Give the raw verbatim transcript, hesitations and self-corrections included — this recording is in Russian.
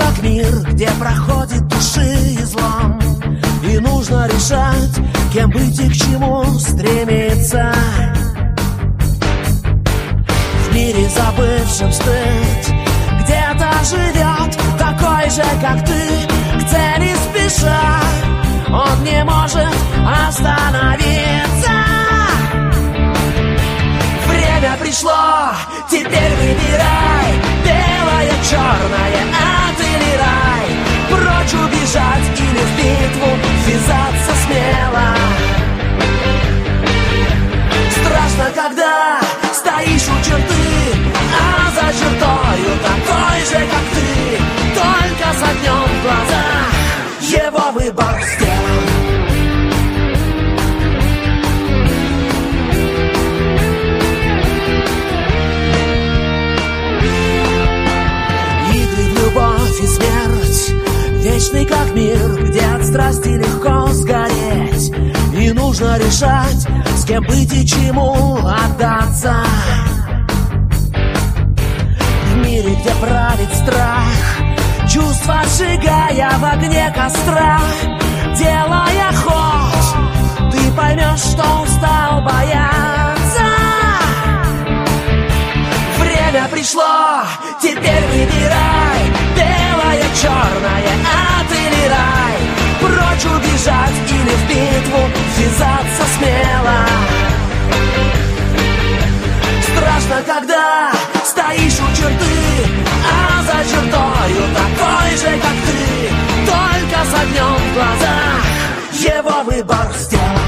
как мир, где проходит души излом, и нужно решать, кем быть и к чему стремиться. В мире забывшим стыд где-то живет такой же, как ты, к цели спеша. Он не может остановиться. Время пришло, теперь выбирай, белое, черное, ад или рай. Прочь убежать или в битву ввязаться смело. Страшно, когда стоишь у черты, а за чертою такой же, как ты, только с огнем в глазах его выбор сделан. Игры в любовь и смерть, вечный как мир, где от страсти легко сгореть, и нужно решать, с кем быть и чему отдаться. В мире, где правит страх, чувства сжигая в огне костра, делая ход, ты поймешь, что устал бояться. Время пришло, теперь выбирай, белое, черное, ад или рай. Прочь убежать или в битву ввязаться смело. Страшно, когда стоишь у черты, а за чертою такой же, как ты, только с огнем в глазах его выбор сделан.